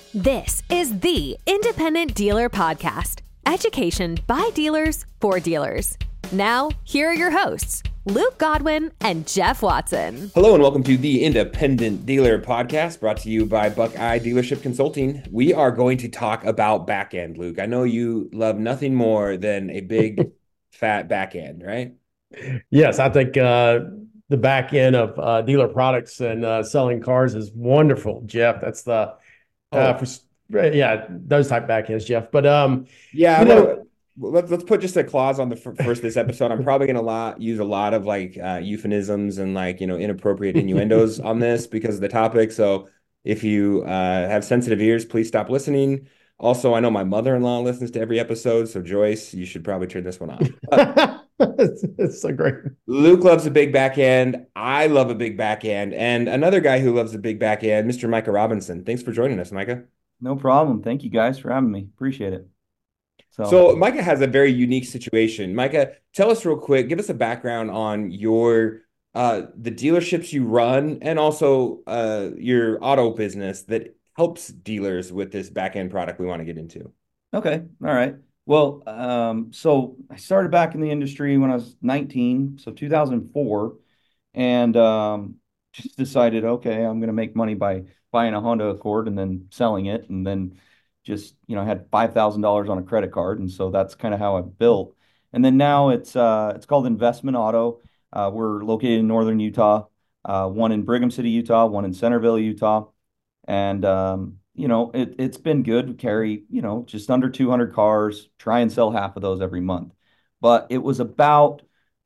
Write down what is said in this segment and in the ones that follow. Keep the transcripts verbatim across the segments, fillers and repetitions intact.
This is the Independent Dealer Podcast. Education by dealers for dealers. Now, here are your hosts, Luke Godwin and Jeff Watson. Hello and welcome to the Independent Dealer Podcast, brought to you by Buckeye Dealership Consulting. We are going to talk about backend, Luke. I know you love nothing more than a big fat backend, right? Yes, I think uh, the back end of uh, dealer products and uh, selling cars is wonderful, Jeff. That's the uh, Oh. for, yeah, those type back ends, Jeff. But um, Yeah, you well, know, let's let's put just a clause on the f- first of this episode. I'm probably gonna lot use a lot of like uh, euphemisms and like you know inappropriate innuendos on this because of the topic. So if you uh, have sensitive ears, please stop listening. Also, I know my mother-in-law listens to every episode, so Joyce, you should probably turn this one off. But it's, it's so great. Luke loves a big back end. I love a big back end, and another guy who loves a big back end, Mister Micah Robinson. Thanks for joining us, Micah. No problem. Thank you guys for having me. Appreciate it. So, So Micah has a very unique situation. Micah, tell us real quick, give us a background on your uh the dealerships you run and also uh your auto business that helps dealers with this back end product we want to get into. okay. All right. Well, um, so I started back in the industry when I was nineteen, so two thousand four, and um, just decided, okay, I'm going to make money by buying a Honda Accord and then selling it, and then just, you know, I had five thousand dollars on a credit card, and so that's kind of how I built. And then now it's uh, it's called Investment Auto. Uh, we're located in northern Utah, uh, one in Brigham City, Utah, one in Centerville, Utah. And, um, you know, it, it's been good to carry, you know, just under two hundred cars, try and sell half of those every month. But it was about,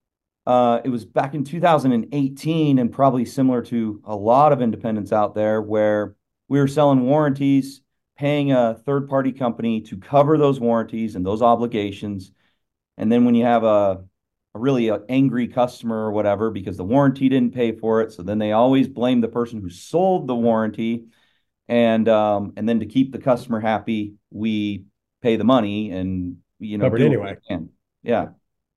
uh, it was back in two thousand eighteen and probably similar to a lot of independents out there where we were selling warranties, paying a third party company to cover those warranties and those obligations. And then when you have a, a really uh, angry customer or whatever, because the warranty didn't pay for it, so then they always blame the person who sold the warranty. And um, and then to keep the customer happy, we pay the money and you know Covered do what anyway. we can. Yeah.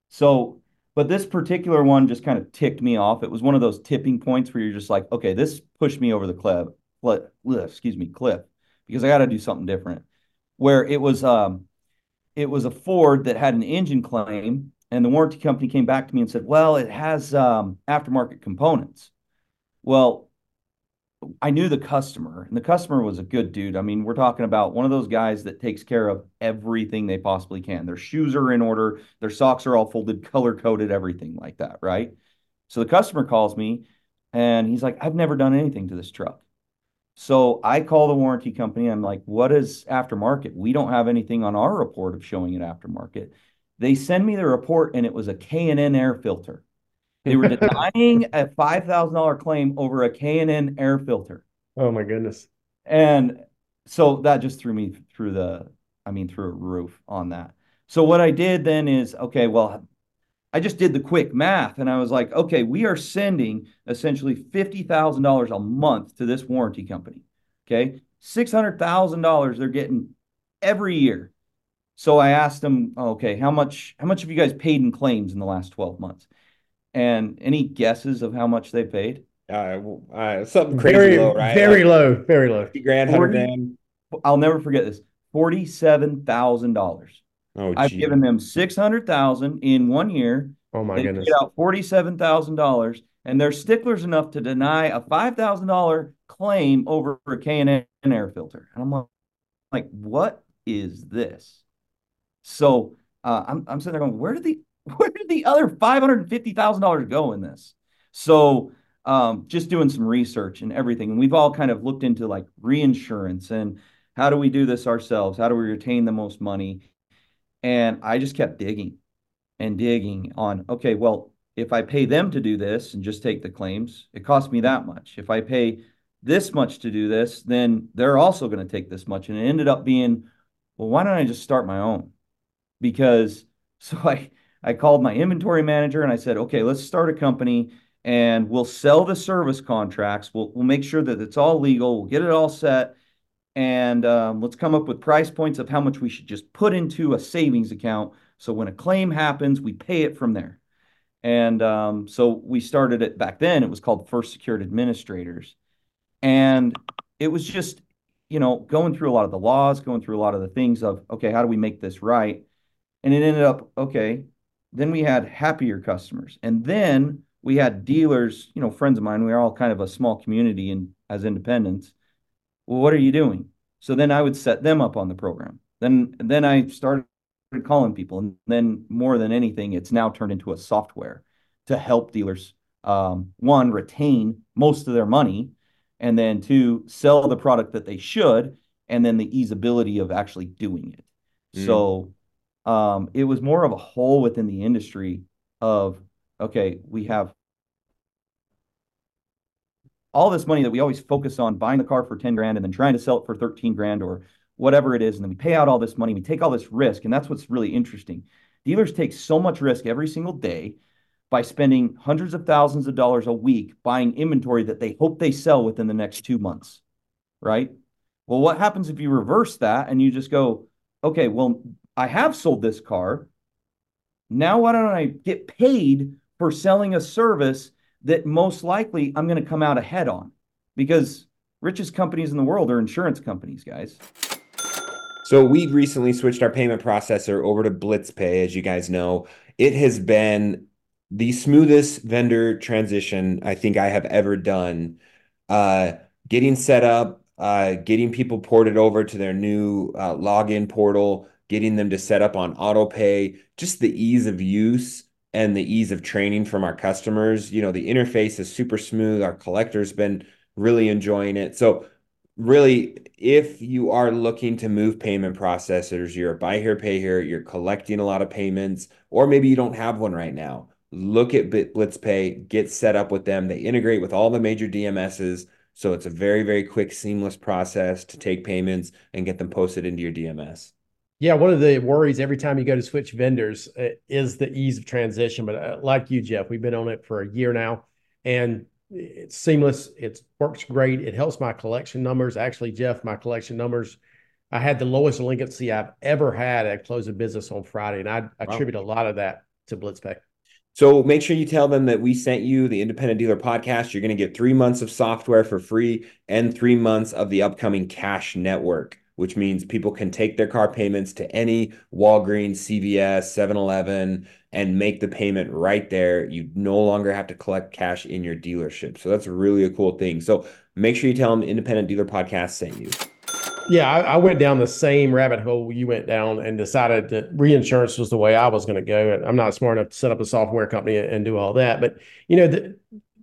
So, but this particular one just kind of ticked me off. It was one of those tipping points where you're just like, okay, this pushed me over the cliff, cliff excuse me, cliff, because I got to do something different. Where it was um, it was a Ford that had an engine claim, and the warranty company came back to me and said, well, it has um, aftermarket components. Well, I knew the customer, and the customer was a good dude. I mean, we're talking about one of those guys that takes care of everything they possibly can. Their shoes are in order, their socks are all folded, color coded, everything like that, right? So the customer calls me and he's like, I've never done anything to this truck. So I call the warranty company. I'm like, what is aftermarket? We don't have anything on our report of showing it aftermarket. They send me the report and it was a K and N air filter. They were denying a five thousand dollars claim over a K and N air filter. Oh my goodness. And so that just threw me through the, I mean, through a roof on that. So what I did then is, okay, well, I just did the quick math and I was like, okay, we are sending essentially fifty thousand dollars a month to this warranty company. Okay. six hundred thousand dollars they're getting every year. So I asked them, okay, how much, how much have you guys paid in claims in the last twelve months? And any guesses of how much they paid? Uh, uh something crazy Very, low, right? very Like low, very low. fifty grand, one hundred forty grand. I'll never forget this. forty-seven thousand dollars. Oh, I've gee. given them six hundred thousand dollars in one year. Oh my They goodness. paid out forty-seven thousand dollars, and they're sticklers enough to deny a five thousand dollars claim over a K and N air filter. And I'm like, like, what is this? So uh, I'm I'm sitting there going, where did the where did the other five hundred fifty thousand dollars go in this? So um, just doing some research and everything. And we've all kind of looked into like reinsurance and how do we do this ourselves? How do we retain the most money? And I just kept digging and digging on, okay, well, if I pay them to do this and just take the claims, it costs me that much. If I pay this much to do this, then they're also going to take this much. And it ended up being, well, why don't I just start my own? Because so I I called my inventory manager and I said, okay, let's start a company and we'll sell the service contracts. We'll we'll make sure that it's all legal. We'll get it all set. And um, let's come up with price points of how much we should just put into a savings account. So when a claim happens, we pay it from there. And um, so we started it back then. It was called First Secured Administrators. And it was just, you know, going through a lot of the laws, going through a lot of the things of, okay, how do we make this right? And it ended up, okay, then we had happier customers. And then we had dealers, you know, friends of mine, we are all kind of a small community and as independents. Well, what are you doing? So then I would set them up on the program. Then then I started calling people. And then more than anything, it's now turned into a software to help dealers, um, one, retain most of their money, and then two, sell the product that they should, and then the easeability of actually doing it. Mm. So um, it was more of a hole within the industry of, okay, we have all this money that we always focus on buying the car for ten grand and then trying to sell it for thirteen grand or whatever it is. And then we pay out all this money, we take all this risk. And that's what's really interesting. Dealers take so much risk every single day by spending hundreds of thousands of dollars a week buying inventory that they hope they sell within the next two months, right? Well, what happens if you reverse that and you just go, okay, well, I have sold this car. Now why don't I get paid for selling a service that most likely I'm going to come out ahead on? Because richest companies in the world are insurance companies, guys. So we recently switched our payment processor over to BlitzPay, as you guys know. It has been the smoothest vendor transition I think I have ever done. Uh, getting set up, uh, getting people ported over to their new uh, login portal, getting them to set up on AutoPay, just the ease of use and the ease of training from our customers. You know, the interface is super smooth. Our collector's been really enjoying it. So really, if you are looking to move payment processors, you're a buy here, pay here, you're collecting a lot of payments, or maybe you don't have one right now, look at BlitzPay, get set up with them. They integrate with all the major D M Ss. So it's a very, very quick, seamless process to take payments and get them posted into your D M S. Yeah, one of the worries every time you go to switch vendors uh, is the ease of transition. But uh, like you, Jeff, we've been on it for a year now, and it's seamless. It works great. It helps my collection numbers. Actually, Jeff, my collection numbers, I had the lowest delinquency I've ever had at close of business on Friday, and I attribute wow. a lot of that to BlitzPay. So make sure you tell them that we sent you the Independent Dealer Podcast. You're going to get three months of software for free and three months of the upcoming Cash Network, which means people can take their car payments to any Walgreens, C V S, seven eleven, and make the payment right there. You no longer have to collect cash in your dealership. So that's really a cool thing. So make sure you tell them Independent Dealer Podcast sent you. Yeah, I, I went down the same rabbit hole you went down and decided that reinsurance was the way I was going to go. I'm not smart enough to set up a software company and do all that. But, you know, the,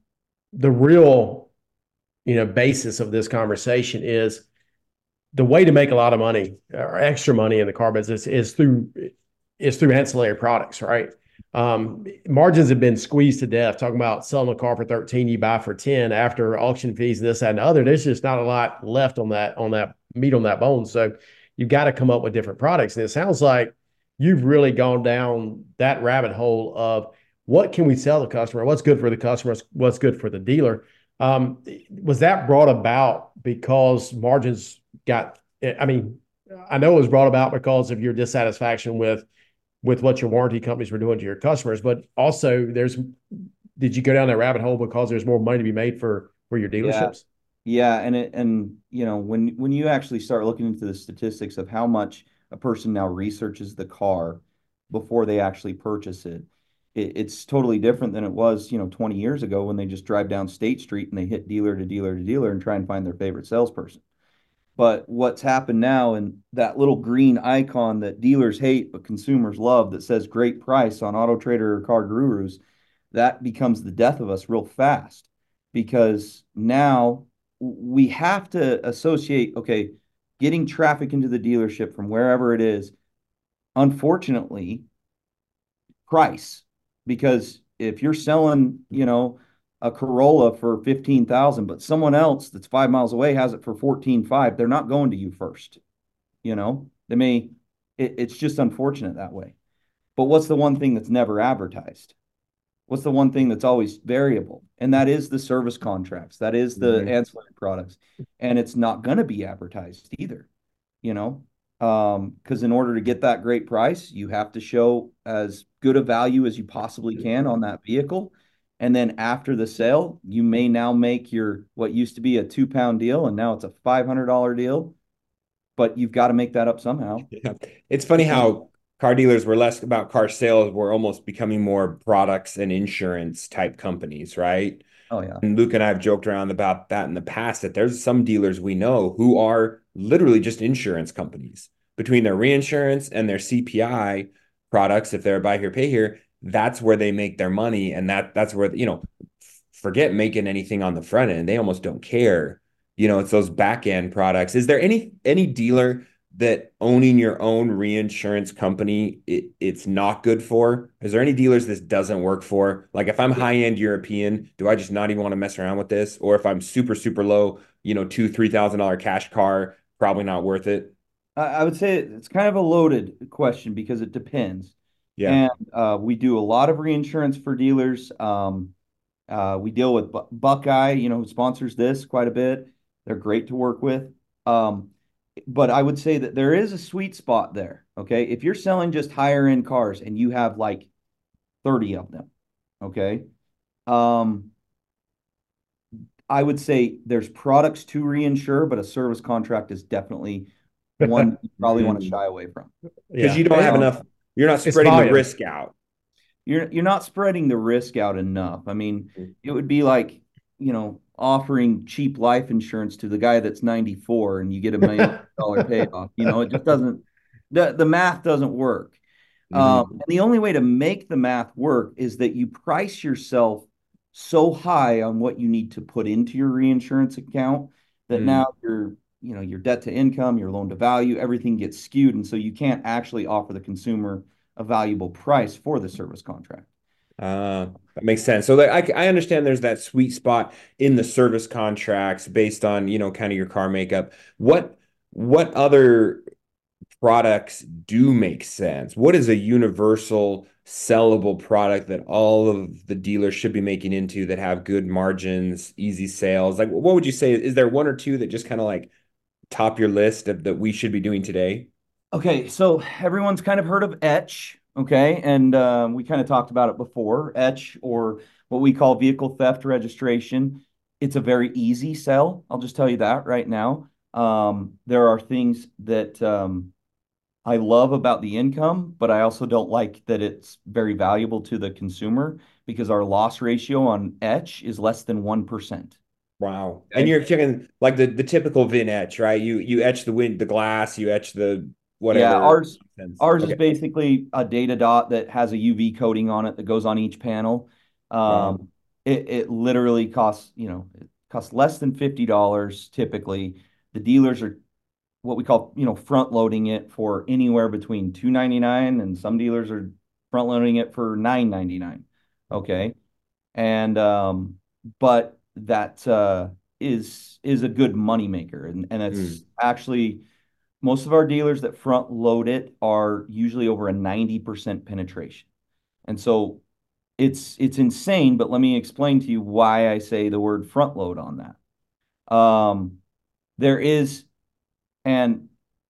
the real, you know, basis of this conversation is the way to make a lot of money or extra money in the car business is through is through ancillary products, right? Um, margins have been squeezed to death. Talking about selling a car for thirteen, you buy for ten after auction fees, this, that, and the other. There's just not a lot left on that on that meat on that bone. So you've got to come up with different products. And it sounds like you've really gone down that rabbit hole of what can we sell the customer, what's good for the customer, what's good for the dealer. Um, was that brought about because margins got, I mean, I know it was brought about because of your dissatisfaction with, with what your warranty companies were doing to your customers, but also there's, did you go down that rabbit hole because there's more money to be made for, for your dealerships? Yeah. yeah and it, and you know, when, when you actually start looking into the statistics of how much a person now researches the car before they actually purchase it, it, it's totally different than it was, you know, twenty years ago when they just drive down State Street and they hit dealer to dealer to dealer and try and find their favorite salesperson. But what's happened now, and that little green icon that dealers hate but consumers love that says great price on Auto Trader or Car Gurus, that becomes the death of us real fast, because now we have to associate, okay, getting traffic into the dealership from wherever it is, unfortunately, price. Because if you're selling, you know, a Corolla for fifteen thousand, but someone else that's five miles away has it for fourteen five, they're not going to you first. You know, they may, it, it's just unfortunate that way. But what's the one thing that's never advertised? What's the one thing that's always variable? And that is the service contracts. That is the mm-hmm. ancillary products. And it's not going to be advertised either, you know, um, because in order to get that great price, you have to show as good a value as you possibly can on that vehicle. And then after the sale, you may now make your what used to be a two pound deal, and now it's a five hundred dollar deal. But you've got to make that up somehow. Yeah. It's funny how car dealers were less about car sales, were almost becoming more products and insurance type companies, right? Oh, yeah. And Luke and I have joked around about that in the past, that there's some dealers we know who are literally just insurance companies. Between their reinsurance and their C P I products, if they're buy here, pay here, that's where they make their money. And that that's where, you know, forget making anything on the front end. They almost don't care. You know, it's those back end products. Is there any any dealer that owning your own reinsurance company, it, it's not good for? Is there any dealers this doesn't work for? Like if I'm high-end European, do I just not even want to mess around with this? Or if I'm super, super low, you know, two, three thousand dollar cash car, probably not worth it. I would say it's kind of a loaded question because it depends. Yeah. And uh, we do a lot of reinsurance for dealers. Um, uh, we deal with Bu- Buckeye, you know, who sponsors this quite a bit. They're great to work with. Um, but I would say that there is a sweet spot there. Okay. If you're selling just higher end cars and you have like thirty of them, okay. Um, I would say there's products to reinsure, but a service contract is definitely one you probably want to shy away from. Because Yeah. you don't have enough, you're not It's spreading the volume. risk out. You're you're not spreading the risk out enough. I mean, it would be like, you know, offering cheap life insurance to the guy that's ninety-four and you get a million dollar payoff. You know, it just doesn't, the, the math doesn't work. Mhm. Um, and the only way to make the math work is that you price yourself so high on what you need to put into your reinsurance account that Mm. now your, you know, your debt to income, your loan to value, everything gets skewed. And so you can't actually offer the consumer a valuable price for the service contract. Uh, that makes sense. So like, I, I understand there's that sweet spot in the service contracts based on, you know, kind of your car makeup. What, what other products do make sense? What is a universal sellable product that all of the dealers should be making into that have good margins, easy sales? Like, what would you say? Is there one or two that just kind of like top your list of, that we should be doing today? Okay, so everyone's kind of heard of Etch, okay? And uh, we kind of talked about it before. Etch, or what we call vehicle theft registration. It's a very easy sell. I'll just tell you that right now. Um, there are things that um, I love about the income, but I also don't like that it's very valuable to the consumer because our loss ratio on Etch is less than one percent. Wow. Okay. And you're checking like the, the typical VIN etch, right? You you etch the wind, the glass, you etch the whatever. Yeah, ours ours Okay. is basically a data dot that has a U V coating on it that goes on each panel. Um, Wow. it, it literally costs, you know, it costs less than fifty dollars typically. The dealers are what we call, you know, front loading it for anywhere between two ninety-nine and some dealers are front loading it for nine ninety-nine. Okay. And um, but that uh is is a good money maker. And, and it's Mm. actually most of our dealers that front load it are usually over a ninety percent penetration. And so it's it's insane, but let me explain to you why I say the word front load on that. Um, there is, and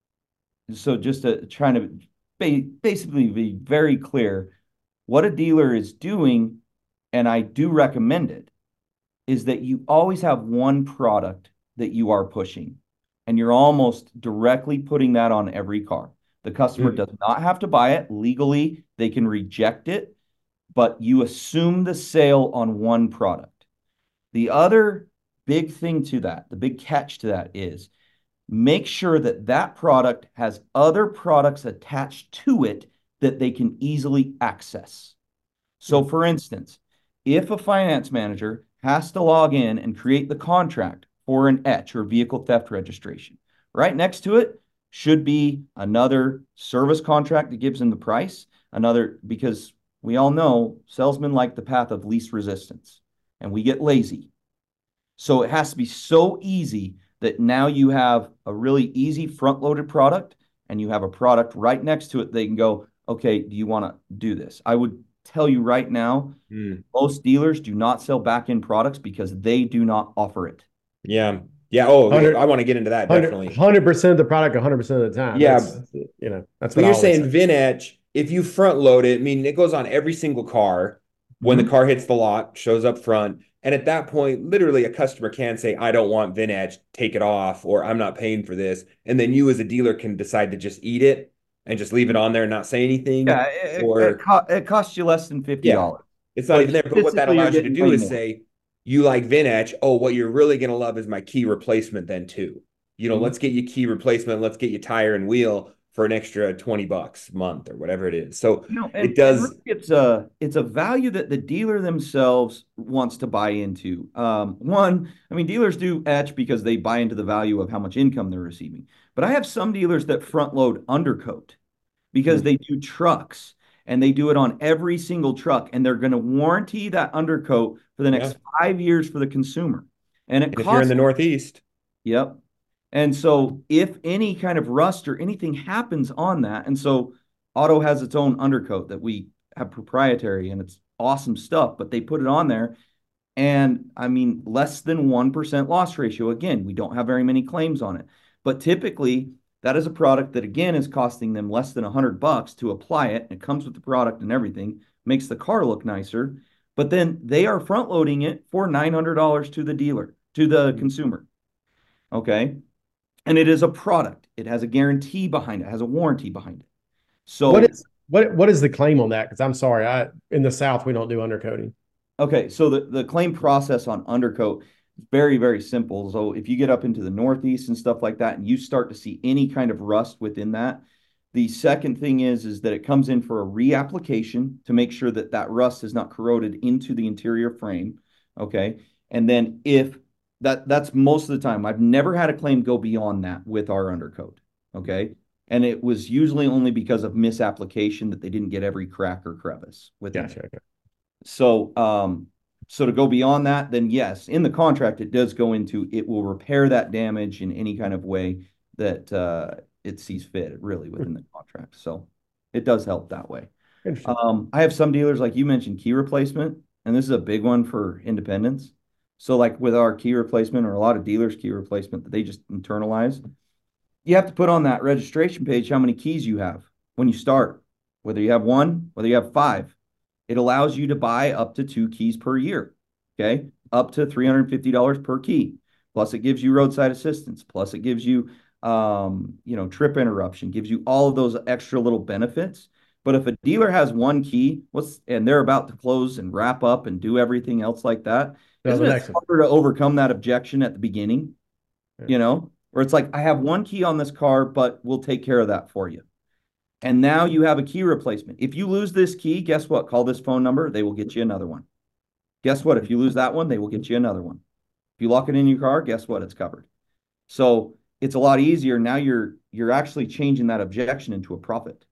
so just to trying to ba- basically be very clear, what a dealer is doing, and I do recommend it, is that you always have one product that you are pushing, and you're almost directly putting that on every car. The customer Mm. does not have to buy it. Legally, they can reject it, but you assume the sale on one product. The other big thing to that, the big catch to that is make sure that that product has other products attached to it that they can easily access. So, for instance, if a finance manager has to log in and create the contract for an etch or vehicle theft registration, right next to it should be another service contract that gives them the price, another, because we all know salesmen like the path of least resistance and we get lazy. So it has to be so easy that now you have a really easy front-loaded product and you have a product right next to it. They can go, okay, do you want to do this? I would tell you right now, Mm. most dealers do not sell back-end products because they do not offer it. Yeah. Yeah. Oh, one hundred I want to get into that definitely. one hundred percent of the product, one hundred percent of the time. Yeah. That's, you know, that's But what I you're always saying say. VIN etch, if you front load it, I mean, it goes on every single car. when Mhm. the car hits the lot, shows up front. And at that point, literally a customer can say, I don't want VinEdge, take it off, or I'm not paying for this. And then you as a dealer can decide to just eat it and just leave it on there and not say anything. Yeah, it, it, it, Or, co it costs you less than fifty yeah, dollars. it's not But even there. But what that statistically, you're allows you to getting do way is more. say, you like VinEdge. Oh, what you're really going to love is my key replacement then too. You know, Mhm. let's get you key replacement. Let's get you tire and wheel for an extra twenty bucks a month or whatever it is. So You know, it and, and does. really it's a it's a value that the dealer themselves wants to buy into. Um, one, I mean, dealers do etch because they buy into the value of how much income they're receiving. But I have some dealers that front load undercoat because Mhm. they do trucks and they do it on every single truck, and they're going to warranty that undercoat for the Yeah. next five years for the consumer. And it And if you're in costs the Northeast, Yep. And so if any kind of rust or anything happens on that, and so Auto has its own undercoat that we have proprietary and it's awesome stuff, but they put it on there and I mean, less than one percent loss ratio. Again, we don't have very many claims on it, but typically that is a product that again is costing them less than a hundred bucks to apply it. And it comes with the product and everything, makes the car look nicer, but then they are front loading it for nine hundred dollars to the dealer, to the consumer. Okay. And it is a product. It has a guarantee behind it, has a warranty behind it. So What is what what is the claim on that? Because I'm sorry, I in the South we don't do undercoating. okay, so the, the claim process on undercoat is very, very simple. So if you get up into the Northeast and stuff like that, and you start to see any kind of rust within that, the second thing is is that it comes in for a reapplication to make sure that that rust is not corroded into the interior frame. Okay, and then if that that's most of the time, I've never had a claim go beyond that with our undercoat. Okay, and it was usually only because of misapplication that they didn't get every crack or crevice within it. Gotcha. Okay. So, um, so to go beyond that, then yes, in the contract, it does go into, it will repair that damage in any kind of way that, uh, it sees fit really within the contract. So it does help that way. Interesting. Um, I have some dealers, like you mentioned, key replacement, and this is a big one for independents. So like with our key replacement, or a lot of dealers' key replacement that they just internalize, you have to put on that registration page how many keys you have when you start, whether you have one, whether you have five. It allows you to buy up to two keys per year, okay? Up to three hundred fifty dollars per key. Plus it gives you roadside assistance. Plus it gives you, um, you know, trip interruption, gives you all of those extra little benefits. But if a dealer has one key, what's and they're about to close and wrap up and do everything else like that, No, isn't the it next one. harder to overcome that objection at the beginning? Yeah. You know, where it's like, I have one key on this car, but we'll take care of that for you. And now you have a key replacement. If you lose this key, guess what? Call this phone number. They will get you another one. Guess what? If you lose that one, they will get you another one. If you lock it in your car, guess what? It's covered. So it's a lot easier. Now you're you're actually changing that objection into a profit.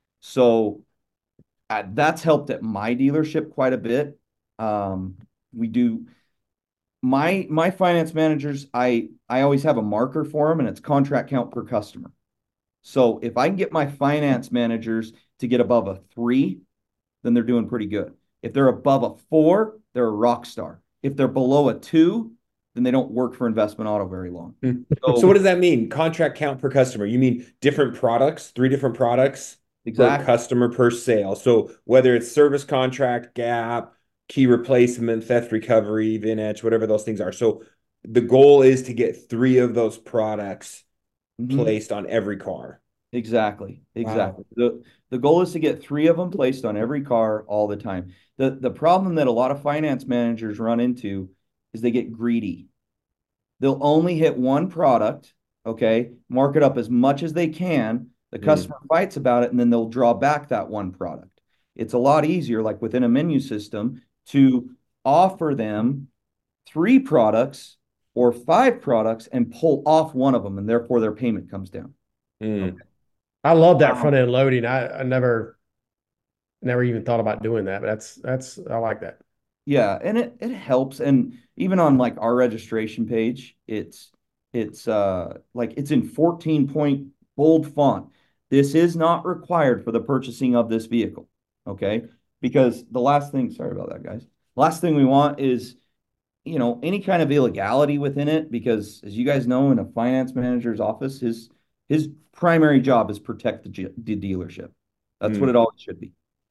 So uh, that's helped at my dealership quite a bit. Um, we do my my finance managers. I I always have a marker for them, and it's contract count per customer. So if I can get my finance managers to get above a three, then they're doing pretty good. If they're above a four, they're a rock star. If they're below a two, then they don't work for Investment Auto very long. So, so what does that mean? Contract count per customer? You mean different products, three different products exactly. per customer per sale? So whether it's service contract, gap, key replacement, theft recovery, VinEdge, whatever those things are. So the goal is to get three of those products Mm-hmm. placed on every car. Exactly. Exactly. Wow. The the goal is to get three of them placed on every car all the time. The the problem that a lot of finance managers run into is they get greedy. They'll only hit one product, okay, mark it up as much as they can. The customer mm. fights about it, and then they'll draw back that one product. It's a lot easier, like within a menu system, to offer them three products or five products and pull off one of them, and therefore their payment comes down. Mm. Okay. I love that Um, front end loading. I, I never never even thought about doing that, but that's that's I like that. Yeah, and it it helps. And even on like our registration page, it's it's uh like it's in fourteen point bold font. This is not required for the purchasing of this vehicle. Okay. Because the last thing, sorry about that, guys. Last thing we want is, you know, any kind of illegality within it, because as you guys know, in a finance manager's office, his his primary job is protect the, the dealership. That's Mm. what it always should be.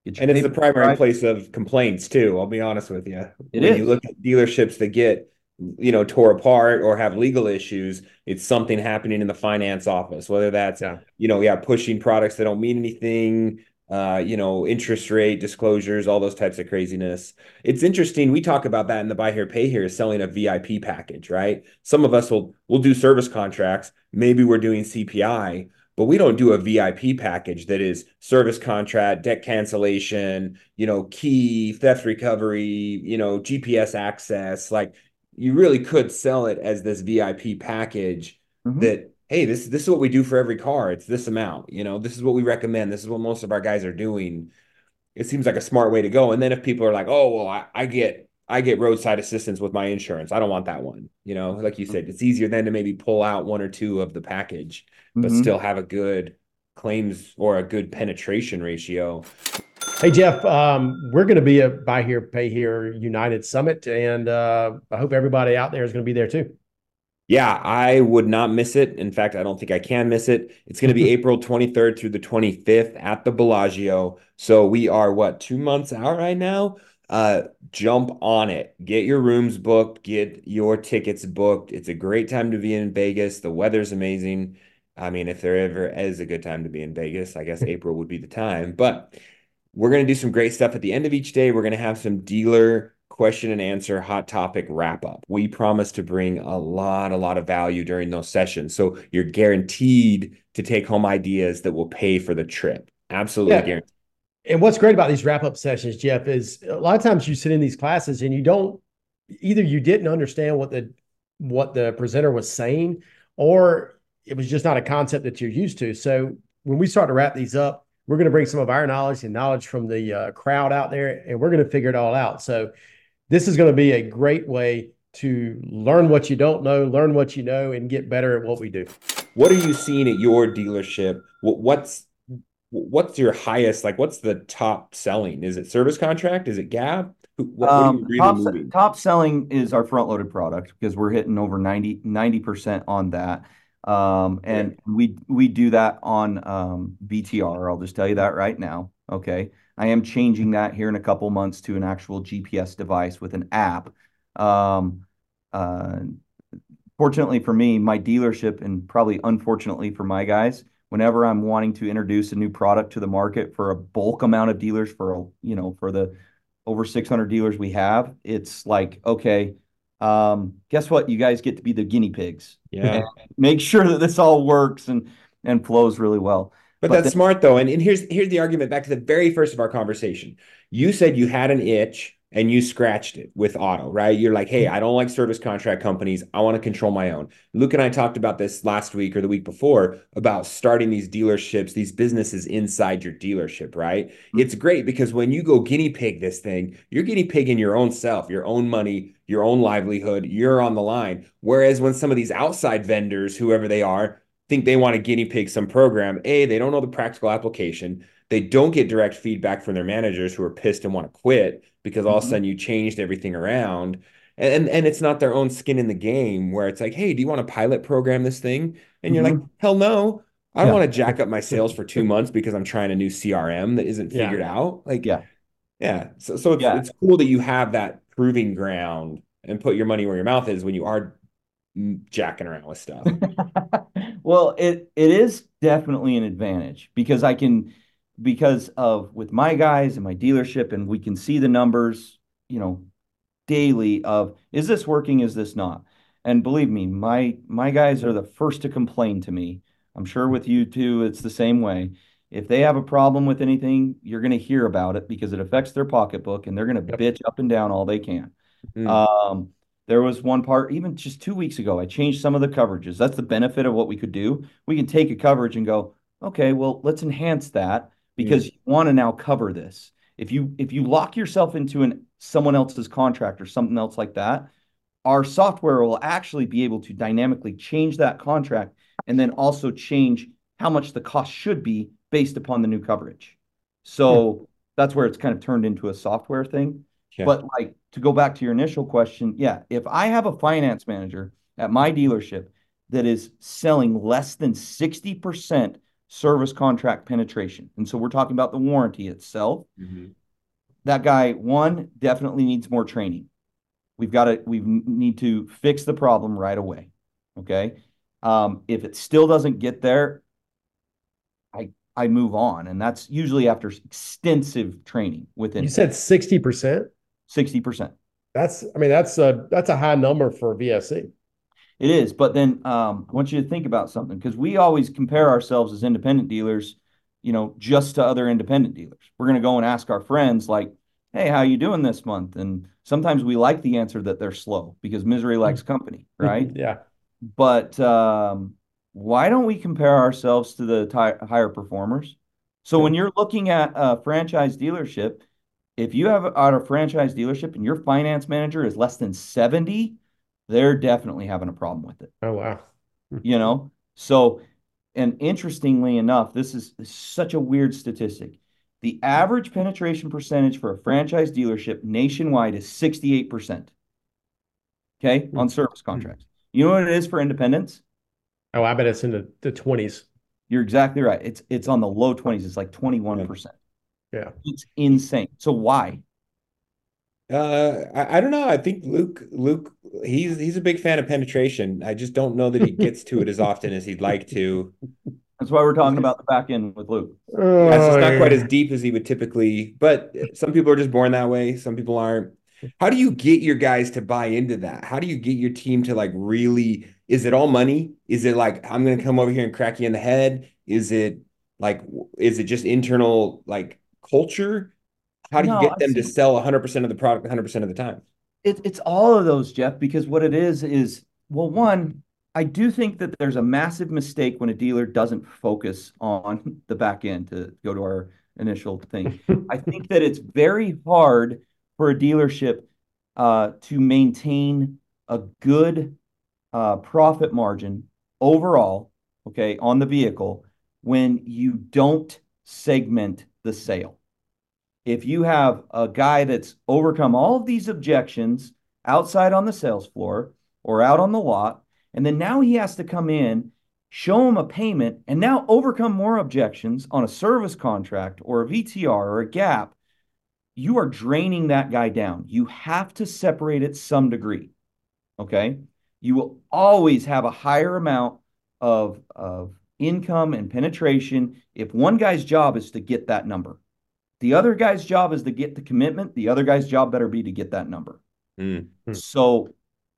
Get your And it's the paper primary right. place of complaints too. I'll be honest with you. It When you is. look at dealerships that get, you know, tore apart or have legal issues, it's something happening in the finance office, whether that's, Yeah. you know, yeah, pushing products that don't mean anything, uh, you know, interest rate disclosures, all those types of craziness. It's interesting. We talk about that in the buy here, pay here, selling a V I P package, right? Some of us will will do service contracts. Maybe we're doing C P I, but we don't do a V I P package that is service contract, debt cancellation, you know, key, theft recovery, you know, G P S access. Like you really could sell it as this V I P package Mhm. that, hey, this this is what we do for every car. It's this amount, you know, this is what we recommend. This is what most of our guys are doing. It seems like a smart way to go. And then if people are like, oh, well, I, I get I get roadside assistance with my insurance. I don't want that one. You know, like you said, it's easier then to maybe pull out one or two of the package, but Mhm. still have a good claims or a good penetration ratio. Hey, Jeff, um, we're going to be at Buy Here, Pay Here United Summit, and uh, I hope everybody out there is going to be there too. Yeah, I would not miss it. In fact, I don't think I can miss it. It's going to be April twenty-third through the twenty-fifth at the Bellagio. So we are what, two months out right now? Uh, jump on it. Get your rooms booked, get your tickets booked. It's a great time to be in Vegas. The weather's amazing. I mean, if there ever is a good time to be in Vegas, I guess April would be the time. But we're going to do some great stuff at the end of each day. We're going to have some dealer question and answer hot topic wrap up. We promise to bring a lot, a lot of value during those sessions. So you're guaranteed to take home ideas that will pay for the trip. Absolutely Yeah. guaranteed. And what's great about these wrap up sessions, Jeff, is a lot of times you sit in these classes and you don't either you didn't understand what the what the presenter was saying, or it was just not a concept that you're used to. So when we start to wrap these up, we're going to bring some of our knowledge and knowledge from the uh, crowd out there, and we're going to figure it all out. So this is going to be a great way to learn what you don't know, learn what you know, and get better at what we do. What are you seeing at your dealership? What's what's your highest, like what's the top selling? Is it service contract? Is it Gap? What, what are you Um, really top moving? top selling is our front loaded product because we're hitting over ninety percent on that. Um, and Okay. we we do that on um, B T R. I'll just tell you that right now. Okay. I am changing that here in a couple months to an actual G P S device with an app. Um, uh, Fortunately for me, my dealership, and probably unfortunately for my guys, whenever I'm wanting to introduce a new product to the market for a bulk amount of dealers, for you know, for the over six hundred dealers we have, it's like, okay, um, guess what? You guys get to be the guinea pigs and Yeah. make sure that this all works and and flows really well. But But that's then, smart though. And, and here's here's the argument back to the very first of our conversation. You said you had an itch and you scratched it with auto, right? You're like, hey, I don't like service contract companies. I want to control my own. Luke and I talked about this last week or the week before about starting these dealerships, these businesses inside your dealership, right? It's great because when you go guinea pig this thing, you're guinea pigging your own self, your own money, your own livelihood. You're on the line. Whereas when some of these outside vendors, whoever they are, think they want to guinea pig some program, A, they don't know the practical application. They don't get direct feedback from their managers who are pissed and want to quit because all of a Mhm. sudden you changed everything around. And, and it's not their own skin in the game where it's like, hey, do you want to pilot program this thing? And you're like, Mhm. hell no. I don't Yeah, want to jack up my sales for two months because I'm trying a new C R M that isn't Yeah. figured out. Like, yeah, yeah. So so it's yeah. it's cool that you have that proving ground and put your money where your mouth is when you are jacking around with stuff. Well, it it is definitely an advantage because I can because of with my guys and my dealership, and we can see the numbers, you know, daily of is this working, is this not? And believe me, my my guys are the first to complain to me. I'm sure with you too, it's the same way. If they have a problem with anything, you're going to hear about it because it affects their pocketbook and they're going to Yep. bitch up and down all they can. Mm. Um, there was one part, even just two weeks ago, I changed some of the coverages. That's the benefit of what we could do. We can take a coverage and go, okay, well, let's enhance that because Mm. you want to now cover this. If you if you lock yourself into an someone else's contract or something else like that, our software will actually be able to dynamically change that contract and then also change how much the cost should be based upon the new coverage. So that's where it's kind of turned into a software thing. Yeah. But like to go back to your initial question, yeah, if I have a finance manager at my dealership that is selling less than sixty percent service contract penetration. And so we're talking about the warranty itself. Mm-hmm. That guy, one, definitely needs more training. We've got to, we need to fix the problem right away. Okay. Um, if it still doesn't get there, I, I move on. And that's usually after extensive training within. You said sixty percent? sixty percent. That's, I mean, that's a, that's a high number for V S C. It is. But then um, I want you to think about something, because we always compare ourselves as independent dealers, you know, just to other independent dealers. We're going to go and ask our friends like, hey, how you doing this month? And sometimes we like the answer that they're slow, because misery likes company, right? Yeah. But um, why don't we compare ourselves to the t- higher performers? So when you're looking at a franchise dealership, if you have at a franchise dealership and your finance manager is less than seventy, they're definitely having a problem with it. Oh, wow. You know? So, and interestingly enough, this is, this is such a weird statistic. The average penetration percentage for a franchise dealership nationwide is sixty-eight percent. Okay, on service contracts. You know what it is for independents? Oh, I bet it's in the, the twenties. You're exactly right. It's it's on the low twenties. It's like twenty-one percent. Yeah. It's insane. So why? Uh, I, I don't know. I think Luke, Luke, he's he's a big fan of penetration. I just don't know that he gets to it as often as he'd like to. That's why we're talking about the back end with Luke. Oh, Yes, it's not quite yeah. as deep as he would typically, but some people are just born that way. Some people aren't. How do you get your guys to buy into that? How do you get your team to like really, is it all money? Is it like, I'm going to come over here and crack you in the head? Is it like, is it just internal like culture? How do you No, get I them to see. sell one hundred percent of the product one hundred percent of the time? It, it's all of those, Jeff, because what it is is, well, one, I do think that there's a massive mistake when a dealer doesn't focus on the back end, to go to our initial thing. I think that it's very hard for a dealership uh, to maintain a good uh, profit margin overall, okay, on the vehicle when you don't segment the sale. If you have a guy that's overcome all of these objections outside on the sales floor or out on the lot, and then now he has to come in, show him a payment, and now overcome more objections on a service contract or a V T R or a gap, you are draining that guy down. You have to separate it some degree, okay? You will always have a higher amount of, of income and penetration if one guy's job is to get that number. The other guy's job is to get the commitment. The other guy's job better be to get that number. Mm. So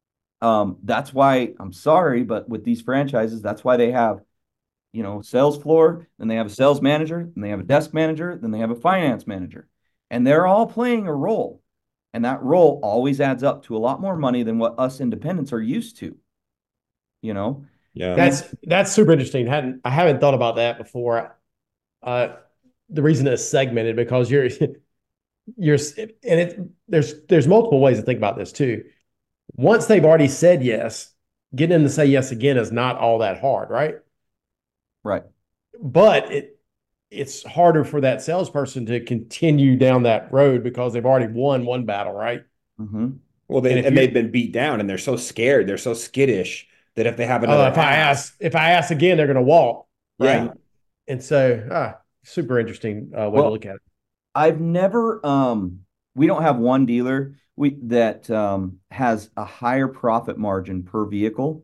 um, that's why, I'm sorry, but with these franchises, that's why they have, you know, sales floor, then they have a sales manager, then they have a desk manager, then they have a finance manager. And they're all playing a role. And that role always adds up to a lot more money than what us independents are used to. You know? Yeah. That's that's super interesting. Hadn't I haven't thought about that before. Uh, the reason it's segmented, because you're you're and it there's there's multiple ways to think about this too. Once they've already said yes, getting them to say yes again is not all that hard, right? Right. But it it's harder for that salesperson to continue down that road because they've already won one battle, right? Mm-hmm. Well, they And and, if you- they've been beat down, and they're so scared, they're so skittish that if they have another, Oh, if I ask, if I ask again, they're going to walk, right? yeah, And so, ah, super interesting uh, way Well, to look at it. I've never um we don't have one dealer we that um has a higher profit margin per vehicle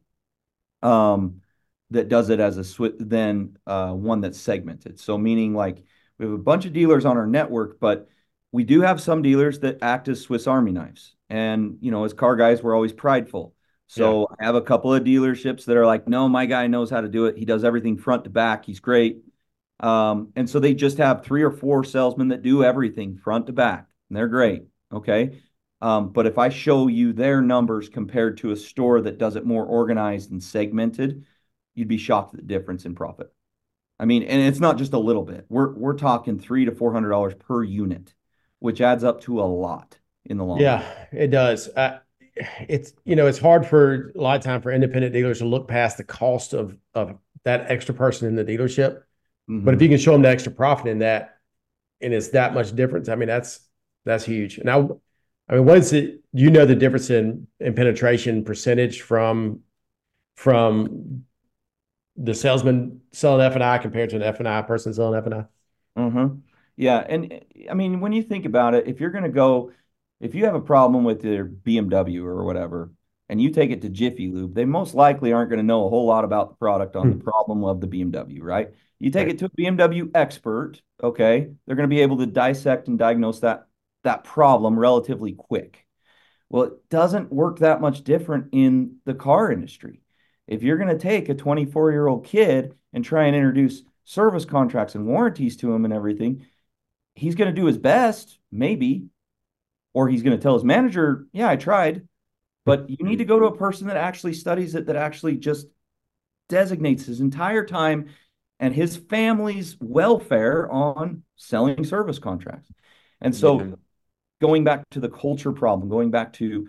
um that does it as a swi than uh one that's segmented. So meaning like we have a bunch of dealers on our network, but we do have some dealers that act as Swiss Army knives. And you know, as car guys, we're always prideful. So I have a couple of dealerships that are like, no, my guy knows how to do it. He does everything front to back. He's great. Um, and so they just have three or four salesmen that do everything front to back, and they're great. Okay. Um, but if I show you their numbers compared to a store that does it more organized and segmented, you'd be shocked at the difference in profit. I mean, and it's not just a little bit. We're we're talking three to four hundred dollars per unit, which adds up to a lot in the long run. Yeah, it does. Uh, it's you know, it's hard for a lot of time for independent dealers to look past the cost of of that extra person in the dealership. Mhm. But if you can show them the extra profit in that, and it's that much difference, I mean, that's that's huge. Now, I mean, what is it? Do you know the difference in in penetration percentage from from the salesman selling F and I compared to an F and I person selling F and I. Mm-hmm. Yeah. And I mean, when you think about it, if you're going to go, if you have a problem with your B M W or whatever, and you take it to Jiffy Lube, they most likely aren't going to know a whole lot about the product on the Hmm. problem of the B M W, right? You take Right. it to a B M W expert, okay, they're going to be able to dissect and diagnose that that problem relatively quick. Well, it doesn't work that much different in the car industry. If you're going to take a twenty-four year old kid and try and introduce service contracts and warranties to him and everything, he's going to do his best, maybe, or he's going to tell his manager, yeah, I tried. But you need to go to a person that actually studies it, that actually just designates his entire time and his family's welfare on selling service contracts. And Yeah. so going back to the culture problem, going back to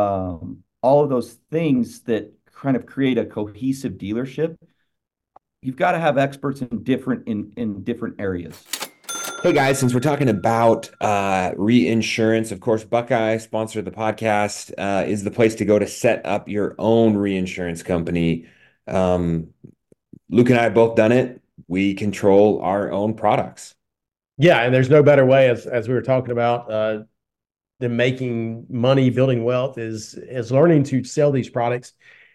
um, all of those things that kind of create a cohesive dealership, you've got to have experts in different in in different areas. Hey guys, since we're talking about uh, reinsurance, of course, Buckeye, sponsor of the podcast, uh, is the place to go to set up your own reinsurance company. Um, Luke and I have both done it. We control our own products. Yeah, and there's no better way, as as we were talking about, uh, than making money, building wealth is is learning to sell these products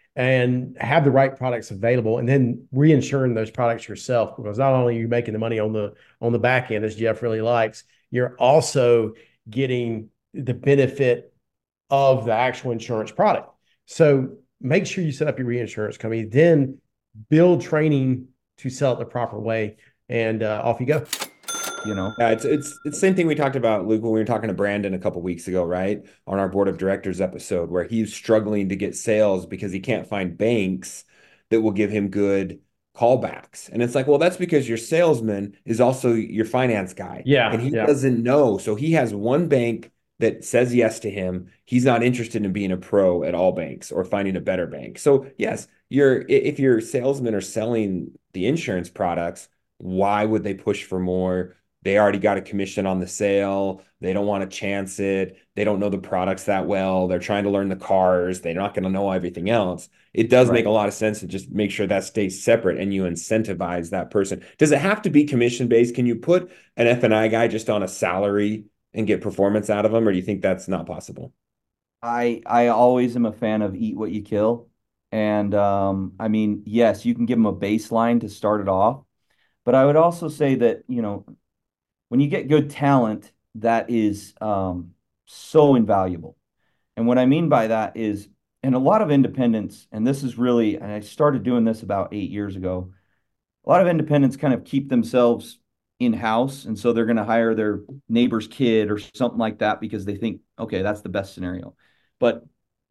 and have the right products available, and then reinsuring those products yourself. Because not only are you making the money on the on the back end, as Jeff really likes, you're also getting the benefit of the actual insurance product. So make sure you set up your reinsurance company, then build training to sell it the proper way, and uh, off you go. You know, Yeah, it's it's it's the same thing we talked about, Luke, when we were talking to Brandon a couple weeks ago, right? On our board of directors episode, where he's struggling to get sales because he can't find banks that will give him good callbacks. And it's like, well, that's because your salesman is also your finance guy, and Yeah, he yeah. doesn't know. So he has one bank that says yes to him. He's not interested in being a pro at all banks or finding a better bank. So yes, you're if your salesmen are selling the insurance products, why would they push for more? They already got a commission on the sale. They don't want to chance it. They don't know the products that well. They're trying to learn the cars. They're not going to know everything else. It does make right. a lot of sense to just make sure that stays separate and you incentivize that person. Does it have to be commission based? Can you put an F and I guy just on a salary and get performance out of them, or do you think that's not possible? I I always am a fan of eat what you kill. And um, I mean, yes, you can give them a baseline to start it off, but I would also say that, you know, when you get good talent, that is um, so invaluable. And what I mean by that is, and a lot of independents, and this is really, and I started doing this about eight years ago, a lot of independents kind of keep themselves in-house. And so they're going to hire their neighbor's kid or something like that because they think, okay, that's the best scenario. But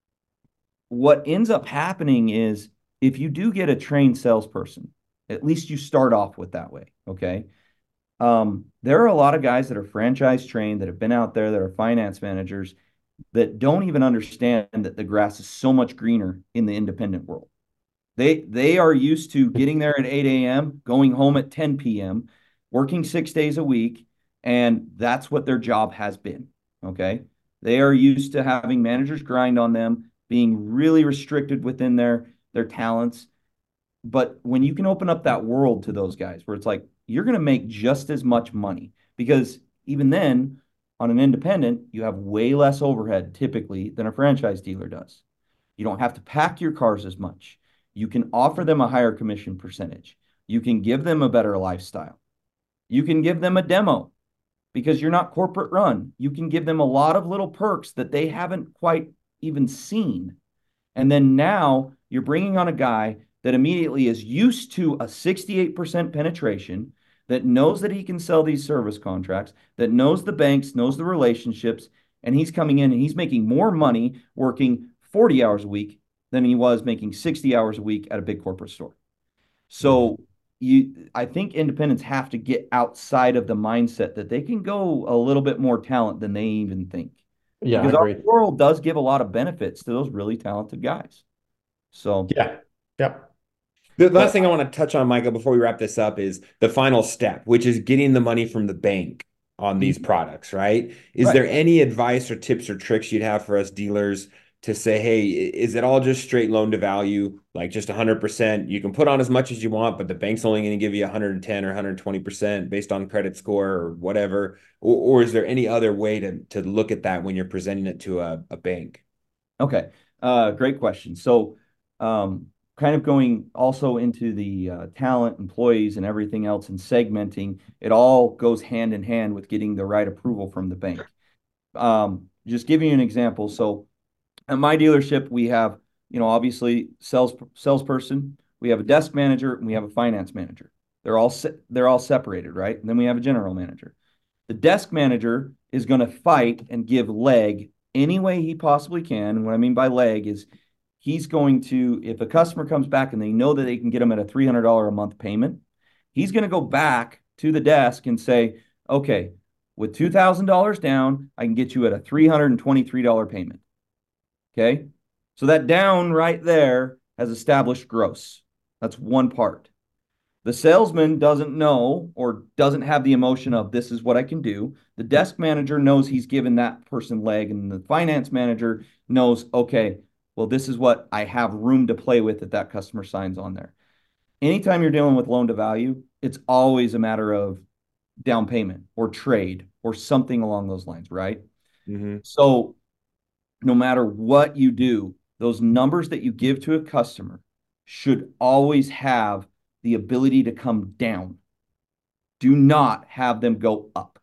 what ends up happening is if you do get a trained salesperson, at least you start off with that way, okay? Um, there are a lot of guys that are franchise trained that have been out there that are finance managers that don't even understand that the grass is so much greener in the independent world. They they are used to getting there at eight a m, going home at ten p m, working six days a week, and that's what their job has been. Okay. They are used to having managers grind on them, being really restricted within their their talents. But when you can open up that world to those guys where it's like you're going to make just as much money because even then on an independent, you have way less overhead typically than a franchise dealer does. You don't have to pack your cars as much. You can offer them a higher commission percentage. You can give them a better lifestyle. You can give them a demo because you're not corporate run. You can give them a lot of little perks that they haven't quite even seen. And then now you're bringing on a guy that immediately is used to a sixty-eight percent penetration, that knows that he can sell these service contracts, that knows the banks, knows the relationships, and he's coming in and he's making more money working forty hours a week than he was making sixty hours a week at a big corporate store. So you, I think independents have to get outside of the mindset that they can go a little bit more talent than they even think. Yeah, I Because our agree. world does give a lot of benefits to those really talented guys. So, Yeah. Yep. The last but thing I want to touch on, Michael, before we wrap this up is the final step, which is getting the money from the bank on these products, right? Is right. there any advice or tips or tricks you'd have for us dealers to say, hey, is it all just straight loan to value, like just one hundred percent? You can put on as much as you want, but the bank's only going to give you one hundred ten or one hundred twenty percent based on credit score or whatever. Or, or is there any other way to, to look at that when you're presenting it to a, a bank? Okay. Uh, great question. So, um, kind of going also into the uh, talent, employees, and everything else and segmenting, it all goes hand in hand with getting the right approval from the bank. Um, just giving you an example. So, at my dealership, we have, you know, obviously sales salesperson, we have a desk manager, and we have a finance manager. They're all se- they're all separated, right? And then we have a general manager. The desk manager is going to fight and give leg any way he possibly can. And what I mean by leg is he's going to, if a customer comes back and they know that they can get them at a three hundred dollars a month payment, he's going to go back to the desk and say, okay, with two thousand dollars down, I can get you at a three hundred twenty-three dollars payment. Okay. So that down right there has established gross. That's one part. The salesman doesn't know or doesn't have the emotion of this is what I can do. The desk manager knows he's given that person leg, and the finance manager knows, okay, well, this is what I have room to play with that that customer signs on there. Anytime you're dealing with loan to value, it's always a matter of down payment or trade or something along those lines, right? Mm-hmm. So no matter what you do, those numbers that you give to a customer should always have the ability to come down. Do not have them go up.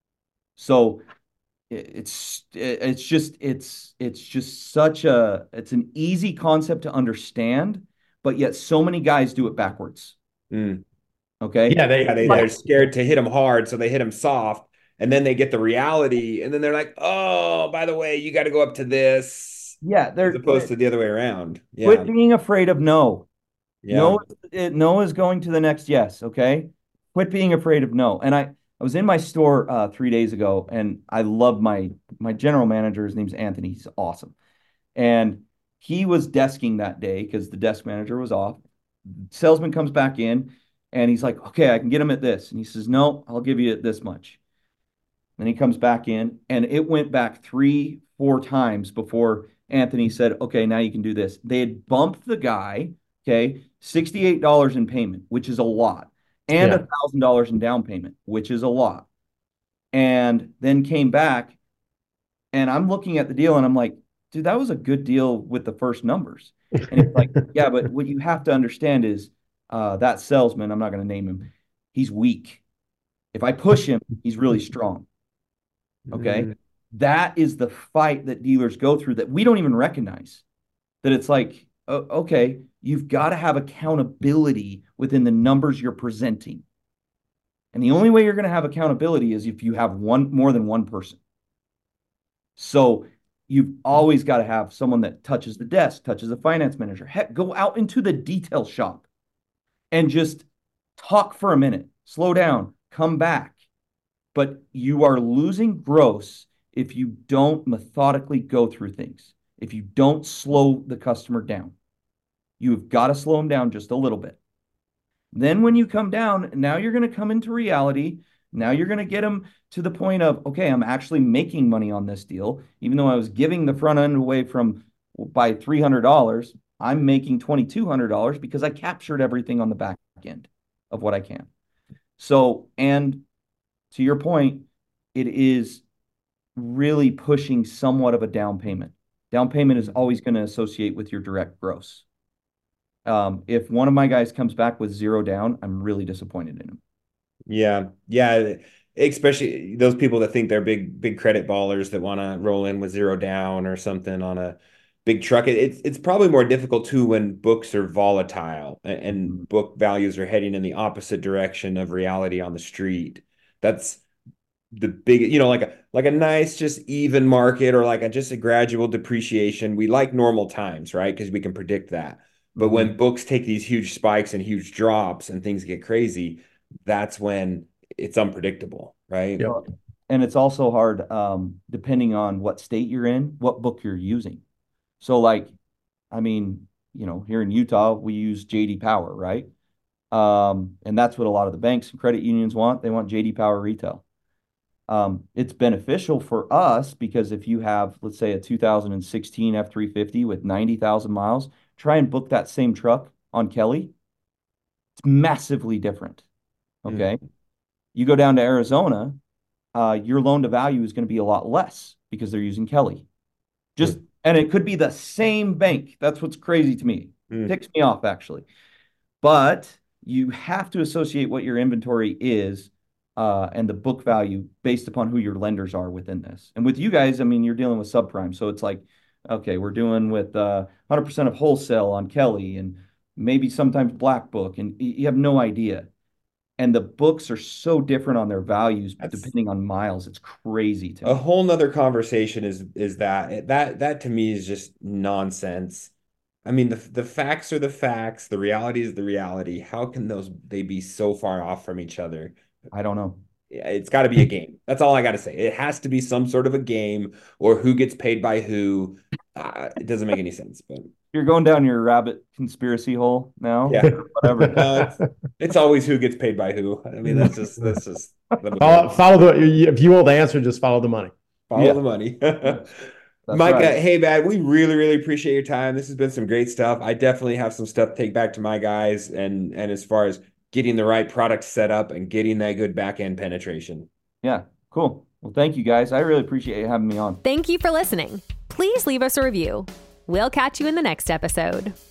So it's it's just it's it's just such a it's an easy concept to understand, but yet so many guys do it backwards. Mm. Okay. Yeah, they, Yeah, they, like, they're scared to hit them hard, so they hit them soft, and then they get the reality, and then they're like, oh, by the way, you got to go up to this, Yeah, they're as opposed to the other way around. Yeah. quit being afraid of no. Yeah. No, it, no is going to the next yes. Okay. Quit being afraid of no. And I, I was in my store uh, three days ago, and I love my my general manager. His name's Anthony. He's awesome. And he was desking that day because the desk manager was off. Salesman comes back in and he's like, okay, I can get him at this. And he says, no, I'll give you this much. Then he comes back in, and it went back three, four times before Anthony said, okay, now you can do this. They had bumped the guy, okay, sixty-eight dollars in payment, which is a lot, and a Yeah. thousand dollars in down payment, which is a lot. And then came back, and I'm looking at the deal and I'm like, dude, that was a good deal with the first numbers. And it's like, yeah, but what you have to understand is uh, that salesman, I'm not going to name him, he's weak. If I push him, he's really strong. Okay. Mhm. That is the fight that dealers go through that we don't even recognize. That it's like, oh, okay, you've got to have accountability within the numbers you're presenting. And the only way you're going to have accountability is if you have one more than one person. So you've always got to have someone that touches the desk, touches the finance manager. Heck, go out into the detail shop and just talk for a minute, slow down, come back. But you are losing gross if you don't methodically go through things, if you don't slow the customer down. You've got to slow them down just a little bit. Then when you come down, now you're going to come into reality. Now you're going to get them to the point of, okay, I'm actually making money on this deal. Even though I was giving the front end away from by three hundred dollars, I'm making twenty-two hundred dollars because I captured everything on the back end of what I can. So, and to your point, it is really pushing somewhat of a down payment. Down payment is always going to associate with your direct gross. Um, if one of my guys comes back with zero down, I'm really disappointed in him. Yeah. Yeah. Especially those people that think they're big, big credit ballers that want to roll in with zero down or something on a big truck. It, it's it's probably more difficult too when books are volatile and, and book values are heading in the opposite direction of reality on the street. That's the big, you know, like a like a nice, just even market or like a just a gradual depreciation. We like normal times, right? Because we can predict that. But Mm-hmm. when books take these huge spikes and huge drops and things get crazy, that's when it's unpredictable, right? Yep. And it's also hard, um, depending on what state you're in, what book you're using. So, like, I mean, you know, here in Utah, we use J D Power, right? Um, and that's what a lot of the banks and credit unions want. They want J D Power retail. Um, it's beneficial for us because if you have, let's say, a two thousand sixteen F three fifty with ninety thousand miles, try and book that same truck on Kelly. It's massively different. Okay. Mm. You go down to Arizona, uh, your loan to value is going to be a lot less because they're using Kelly. Just, mm. and it could be the same bank. That's what's crazy to me. Mm. Ticks me off, actually. But you have to associate what your inventory is uh, and the book value based upon who your lenders are within this. And with you guys, I mean, you're dealing with subprime. So it's like, okay, we're doing with uh, one hundred percent of wholesale on Kelly and maybe sometimes Black Book, and you have no idea. And the books are so different on their values That's, depending on miles. It's crazy to me. A whole nother conversation is is that that that to me is just nonsense. I mean, the the facts are the facts. The reality is the reality. How can those they be so far off from each other? I don't know. It's got to be a game. That's all I got to say. It has to be some sort of a game, or who gets paid by who. Uh, it doesn't make any sense. But you're going down your rabbit conspiracy hole now. Yeah, whatever. No, it's, it's always who gets paid by who. I mean, that's just that's just. Follow, follow the. If you want the answer, just follow the money. Follow yeah. the money. Micah, right. Hey man, we really, really appreciate your time. This has been some great stuff. I definitely have some stuff to take back to my guys, and and as far as getting the right product set up and getting that good back end penetration. Yeah, cool. Well, thank you guys. I really appreciate you having me on. Thank you for listening. Please leave us a review. We'll catch you in the next episode.